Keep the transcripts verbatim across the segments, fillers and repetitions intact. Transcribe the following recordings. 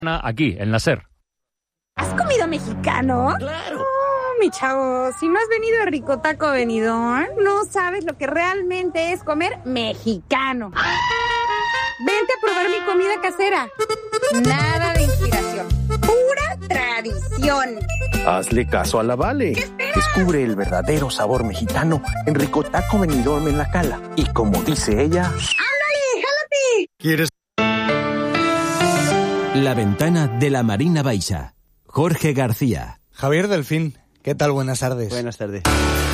Aquí, en la SER. ¿Has comido mexicano? ¡Claro! Oh, mi chavo, si no has venido a Ricotaco Venidor, no sabes lo que realmente es comer mexicano. Vente a probar mi comida casera. Nada de inspiración, pura tradición. Hazle caso a la Vale. Descubre el verdadero sabor mexicano en Ricotaco Venidor en La Cala. Y como dice ella... ¡Ándale, jálate! ¿Quieres...? La ventana de la Marina Baixa. Jorge García. Javier Delfín, ¿qué tal? Buenas tardes. Buenas tardes.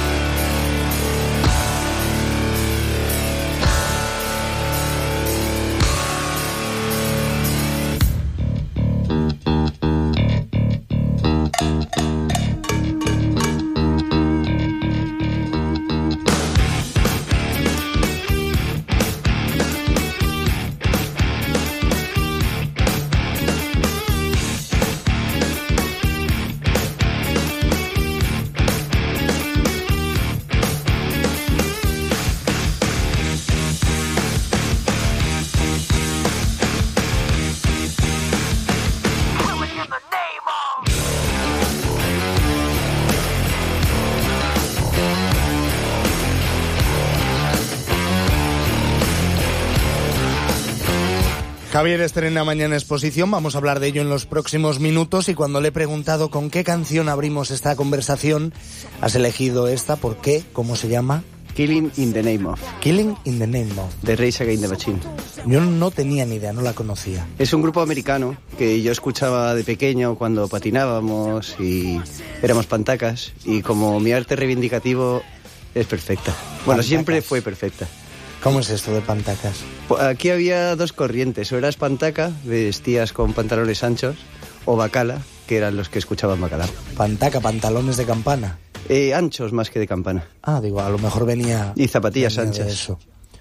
Javier estrena mañana exposición, vamos a hablar de ello en los próximos minutos, y cuando le he preguntado con qué canción abrimos esta conversación, has elegido esta. ¿Por qué? ¿Cómo se llama? Killing in the Name of. Killing in the Name of. De Rage Against the Machine. Yo no tenía ni idea, no la conocía. Es un grupo americano que yo escuchaba de pequeño cuando patinábamos y éramos pantacas, y como mi arte reivindicativo es perfecta. Bueno, Pantacas. Siempre fue perfecta. ¿Cómo es esto de pantacas? Aquí había dos corrientes, o eras pantaca, vestías con pantalones anchos, o bacala, que eran los que escuchaban bacala. Pantaca, pantalones de campana. Eh, anchos más que de campana. Ah, digo, a lo mejor venía... Y zapatillas venía de anchas. Eso.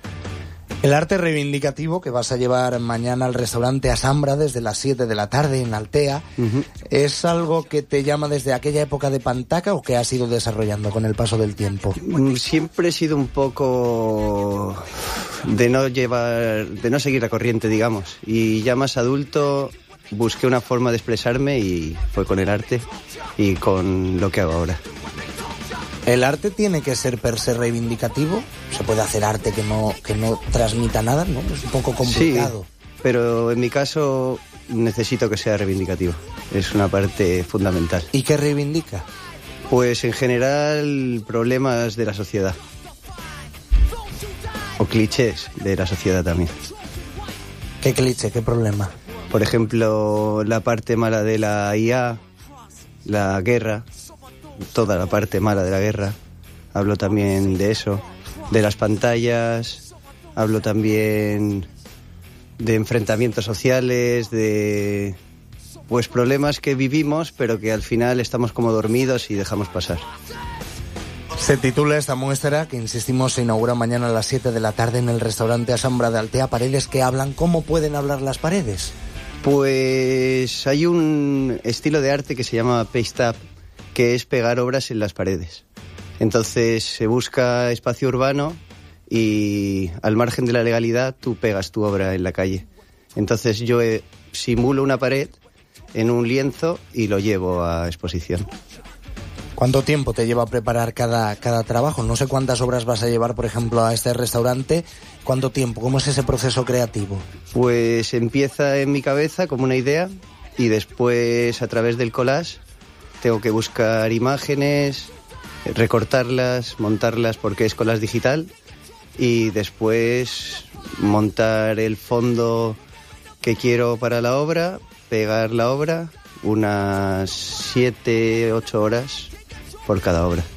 El arte reivindicativo que vas a llevar mañana al restaurante Asambra desde las siete de la tarde en Altea, Uh-huh. ¿es algo que te llama desde aquella época de pantaca o que has ido desarrollando con el paso del tiempo? Siempre he sido un poco de no llevar, de no seguir la corriente, digamos. Y ya más adulto busqué una forma de expresarme y fue con el arte y con lo que hago ahora. ¿El arte tiene que ser per se reivindicativo? ¿Se puede hacer arte que no, que no transmita nada? ¿No? Es un poco complicado. Sí, pero en mi caso necesito que sea reivindicativo. Es una parte fundamental. ¿Y qué reivindica? Pues en general problemas de la sociedad. O clichés de la sociedad también. ¿Qué cliché? ¿Qué problema? Por ejemplo, la parte mala de la I A, la guerra, toda la parte mala de la guerra. Hablo también de eso, de las pantallas, hablo también de enfrentamientos sociales, de pues problemas que vivimos, pero que al final estamos como dormidos y dejamos pasar. Se titula esta muestra, que insistimos se inaugura mañana a las siete de la tarde en el restaurante Asambra de Altea, Paredes que hablan. ¿Cómo pueden hablar las paredes? Pues hay un estilo de arte que se llama paste up, que es pegar obras en las paredes. Entonces se busca espacio urbano y al margen de la legalidad tú pegas tu obra en la calle. Entonces yo eh, simulo una pared en un lienzo y lo llevo a exposición. ¿Cuánto tiempo te lleva a preparar cada, cada trabajo? No sé cuántas obras vas a llevar, por ejemplo, a este restaurante. ¿Cuánto tiempo? ¿Cómo es ese proceso creativo? Pues empieza en mi cabeza como una idea y después a través del collage tengo que buscar imágenes, recortarlas, montarlas porque es collage digital y después montar el fondo que quiero para la obra, pegar la obra, unas siete, ocho horas por cada obra.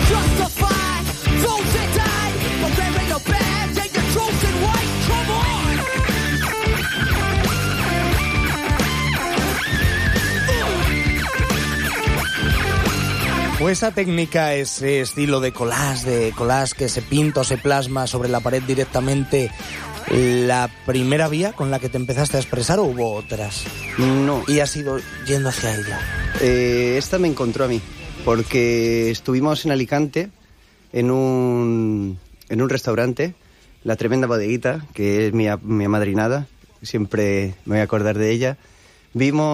Pues esa técnica, ese estilo de collage, de collage que se pinta o se plasma sobre la pared directamente, ¿la primera vía con la que te empezaste a expresar o hubo otras? No. Y has ido yendo hacia ella. Eh, esta me encontró a mí, porque estuvimos en Alicante en un, en un restaurante, La Tremenda Bodeguita, que es mi, mi amadrinada, siempre me voy a acordar de ella, Vimos